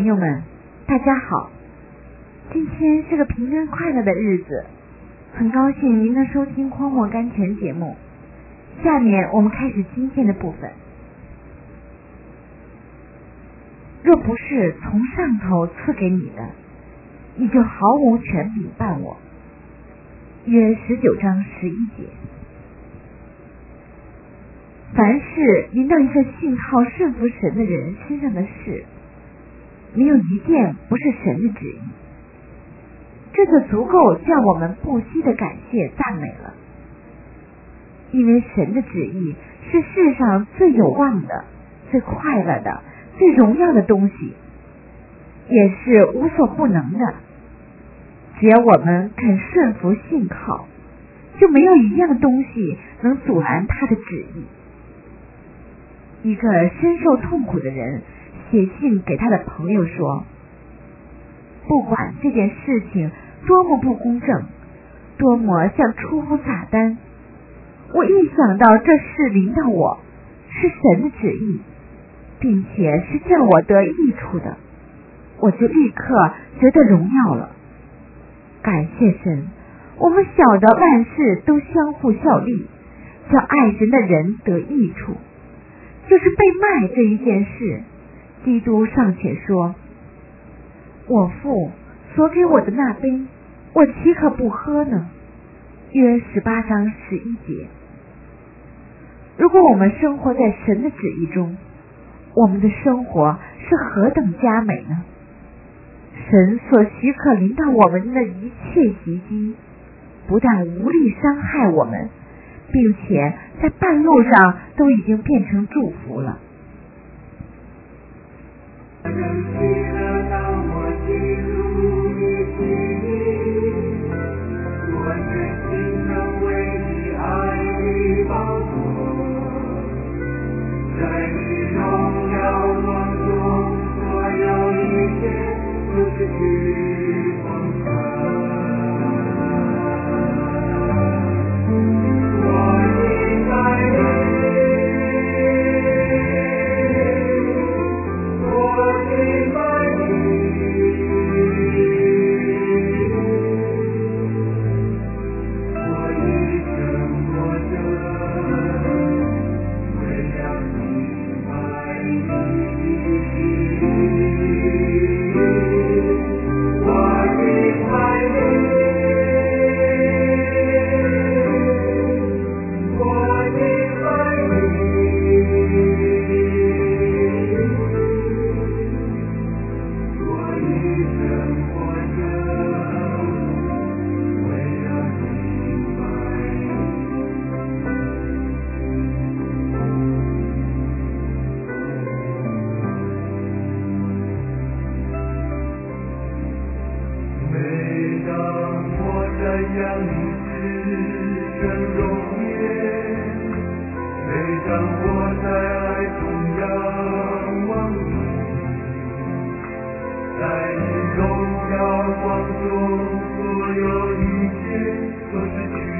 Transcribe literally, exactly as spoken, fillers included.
朋友们，大家好！今天是个平安快乐的日子，很高兴您能收听荒漠甘泉节目。下面我们开始今天的部分。若不是从上头赐给你的，你就毫无权柄办我。约十九章十一节。凡是临到一个信靠顺服神的人身上的事，没有一件不是神的旨意，这就足够叫我们不惜的感谢赞美了。因为神的旨意是世上最有望的、最快乐的、最荣耀的东西，也是无所不能的。只要我们肯顺服信靠，就没有一样东西能阻拦他的旨意。一个深受痛苦的人写信给他的朋友说，不管这件事情多么不公正，多么像出乎撒旦，我一想到这事临到我是神的旨意，并且是叫我得益处的，我就立刻觉得荣耀了。感谢神，我们晓得万事都相互效力，叫爱神的人得益处。就是被卖这一件事，基督尚且说，我父所给我的那杯，我岂可不喝呢？约十八章十一节。如果我们生活在神的旨意中，我们的生活是何等佳美呢？神所许可临到我们的一切袭击，不但无力伤害我们，并且在半路上都已经变成祝福了。 在你荣耀光中，所有一切都是